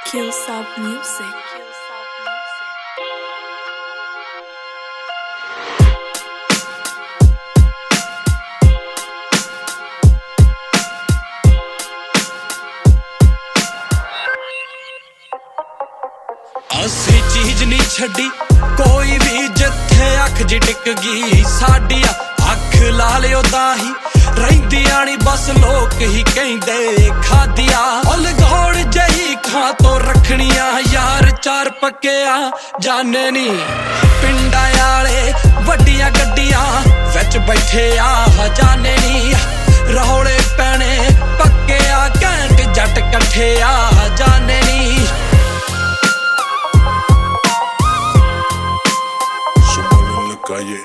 Killsop Music. ਅਸੀਂ ਚੀਜ਼ ਨਹੀਂ ਛੱਡੀ ਕੋਈ ਵੀ, ਜਿੱਥੇ ਅੱਖ ਜੀ ਟਿਕ ਗਈ ਸਾਡੀ ਅੱਖ ਲਾ ਲਿਓ ਤਾਂ ਹੀ ਰਹਿੰਦੀਆਂ ਨੀ, ਬਸ ਲੋਕ ਹੀ ਕਹਿੰਦੇ ਖਾਦੀਆਂ ਉਲ ਗੋੜ ਜਹੀ ਖਾਂ ਤੋਂ ਰੱਖਣੀਆਂ ਯਾਰ ਚਾਰ ਪੱਕਿਆ ਜਾਣੇ ਨੀ। ਪਿੰਡਾਂ ਵਾਲੇ ਵੱਡੀਆਂ ਗੱਡੀਆਂ ਵਿੱਚ ਬੈਠੇ ਆ ਜਾਣੇ ਨੀ, ਰੌਲੇ ਪੈਣੇ ਪੱਕਿਆ ਘੈਂਟ ਜੱਟ ਇਕੱਠੇ ਆ ਜਾਣੇ ਨੀ। Calle.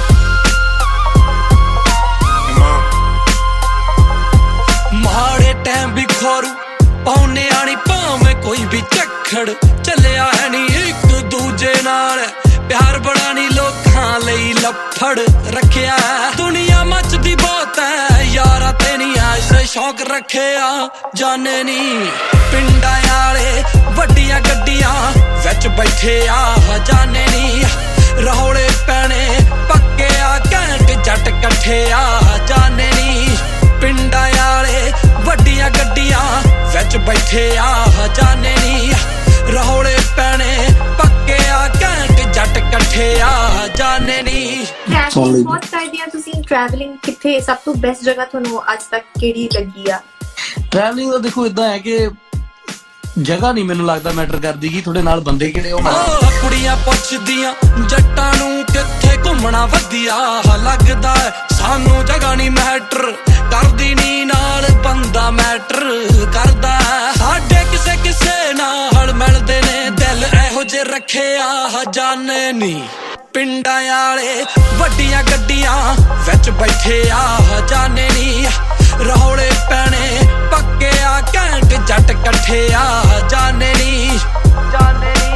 ਮਾੜੇ ਟਾਈਮ ਵੀ ਖੋਰੂ ਪਾਉਨੇ ਆਣੀ, ਭਾਵੇਂ ਕੋਈ ਵੀ ਝੱਖੜ ਚੱਲਿਆ ਹੈ ਨੀ ਇੱਕ ਦੂਜੇ ਨਾਲ, ਪਿਆਰ ਬੜਾ ਨੀ ਲੋਕਾਂ ਲਈ ਲੱਫੜ ਰੱਖਿਆ। ਦੁਨੀਆ ਮੱਚਦੀ ਬਹੁਤ ਹੈ ਯਾਰਾਂ ਤੇ ਨੀ ਐਸੇ ਸ਼ੌਕ ਰੱਖਿਆ ਜਾਣੇ ਨੀ। ਪਿੰਡਾਂ ਵਾਲੇ ਵੱਡੀਆਂ ਗੱਡੀਆਂ ਵਿੱਚ ਬੈਠੇ ਆ ਜਾਣੇ ਨੀ, ਰੌਲੇ ਪੈਣੇ ਪੱਕਿਆ ਘੈਂਟ ਜੱਟ ਇਕੱਠੇ ਆ ਜਾਣੇ ਨੀ। ਪਿੰਡਾਂ ਵਾਲੇ ਵੱਡੀਆਂ ਗੱਡੀਆਂ ਵਿੱਚ ਬੈਠੇ ਆ ਜਾਣੇ ਨੀ, ਰੌਲੇ ਪੈਣੇ ਪੱਕਿਆ ਘੈਂਟ ਜੱਟ ਇਕੱਠੇ ਆ ਜਾਣੇ ਨੀ। ਟਰੈਵਲਿੰਗ ਬਹੁਤ ਕਰਦੇ ਆ ਤੁਸੀਂ, ਟਰੈਵਲਿੰਗ ਕਿੱਥੇ ਸਭ ਤੋਂ ਬੈਸਟ ਜਗ੍ਹਾ ਤੁਹਾਨੂੰ ਅੱਜ ਤੱਕ ਕਿਹੜੀ ਲੱਗੀ ਆ? ਟਰੈਵਲਿੰਗ ਦਾ ਦੇਖੋ ਇਦਾਂ ਹੈ ਕਿ ਜਗ੍ਹਾ ਨਹੀਂ ਮੈਨੂੰ ਲੱਗਦਾ ਮੈਟਰ ਕਰਦੀ ਕਿ ਤੁਹਾਡੇ ਨਾਲ ਬੰਦੇ ਕਿਹੜੇ ਹੋਣ। ਕੁੜੀਆਂ ਪੁੱਛਦੀਆਂ ਜੱਟਾਂ ਨੂੰ ਕਿੱਥੇ ਘੁੰਮਣਾ ਵਧੀਆ ਲੱਗਦਾ, ਸਾਨੂੰ ਜਗ੍ਹਾ ਨਹੀਂ ਮੈਟਰ ਕਰਦੀ ਨੀ, ਨਾਲ ਬੰਦਾ ਮੈਟਰ ਕਰਦਾ। ਸਾਡੇ ਕਿਸੇ ਕਿਸੇ ਨਾਲ ਮਿਲਦੇ ਨੇ ਦਿਲ ਇਹੋ ਜਿਹੇ ਰੱਖੇ ਆ ਜਾਣੇ ਨੀ। ਪਿੰਡਾਂ ਵਾਲੇ ਵੱਡੀਆਂ ਗੱਡੀਆਂ ਵਿੱਚ ਬੈਠੇ ਆ ਜਾਣੇ ਨੀ, ਰੌਲੇ ਪੈਣੇ ਪੱਕਿਆ ਘੈਂਟ ਜੱਟ ਇਕੱਠੇ ਆ ਜਾਣੇ ਨੀ ਜਾਣੇ ਨੀ।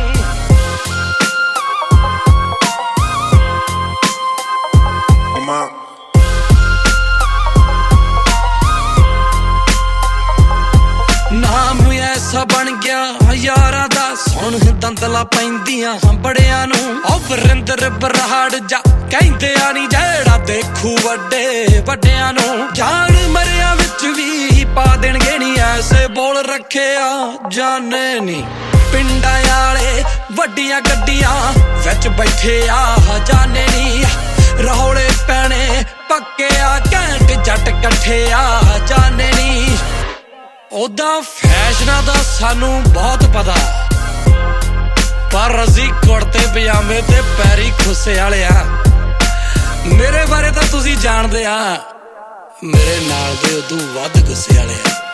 ਨਾਮ ਐਸਾ ਬਣ ਗਿਆ ਯਾਰਾਂ ਦਾ, ਸੁਣ ਦੰਦਲਾ ਪੈਂਦੀਆਂ ਬੜਿਆਂ ਨੂੰ, ਉਹ ਵਰਿੰਦਰ ਬਰਾੜ ਜਾ ਕਹਿੰਦੇ ਆ ਨੀ ਜਿਹੜਾ ਦੇਖੂ ਵੱਡੇ ਵੱਡਿਆਂ ਨੂੰ। ਜਾਨ ਮਰਿਆ ਵਿੱਚ ਵੀ ਪਾ ਦੇਣਗੇ ਨੀ ਐਸੇ ਬੋਲ ਰੱਖਿਆ ਜਾਣੇ ਨੀ। ਪਿੰਡਾਂ ਵਾਲੇ ਵੱਡੀਆਂ ਗੱਡੀਆਂ ਵਿੱਚ ਬੈਠੇ ਆ ਜਾਣੇ ਨੀ, ਰੌਲੇ ਪੈਣੇ ਪੱਕਿਆ ਘੈਂਟ ਜੱਟ ਇਕੱਠੇ ਆ ਜਾਣੇ ਨੀ। ਉਦਾਂ ਫੈਸ਼ਨਾਂ ਦਾ ਸਾਨੂੰ ਬਹੁਤ ਪਤਾ, ਪਰ ਅਸੀਂ ਕੁੜਤੇ ਪਜਾਮੇ ਤੇ ਪੈਰੀ ਖੁੱਸੇ ਵਾਲੇ ਆ। ਮੇਰੇ ਬਾਰੇ ਤਾਂ ਤੁਸੀਂ ਜਾਣਦੇ ਆ, ਮੇਰੇ ਨਾਲ ਦੇ ਉਦੋਂ ਵੱਧ ਗੁੱਸੇ ਵਾਲੇ ਆ।